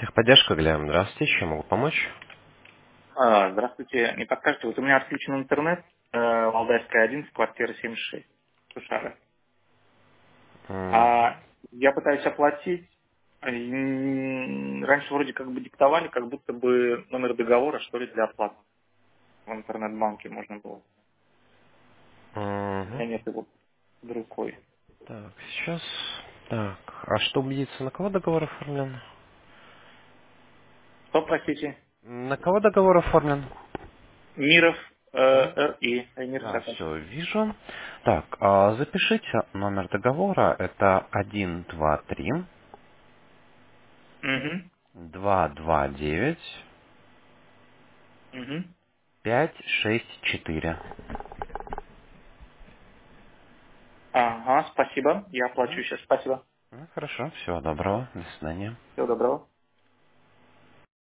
Техподдержка, Глеб, здравствуйте, чем могу помочь? Здравствуйте. Не подскажете, вот у меня отключен интернет, Валдайская 11, квартира 76, Сушары. Мгм. А я пытаюсь оплатить. Раньше вроде как бы диктовали, как будто бы номер договора, что ли, для оплаты. В интернет-банке можно было. У Мгм. меня нет его под рукой. Так, сейчас. Так, а что убедиться, на кого договор оформлен? Что, простите? На кого договор оформлен? Миров, Мгм. РИ, Мир Да, Сака. все, вижу. Так, запишите номер договора. Это 123 Угу, 229 угу. 564. Ага, спасибо. Я оплачу сейчас. Спасибо. Ну, хорошо, всего доброго, до свидания. Всего доброго.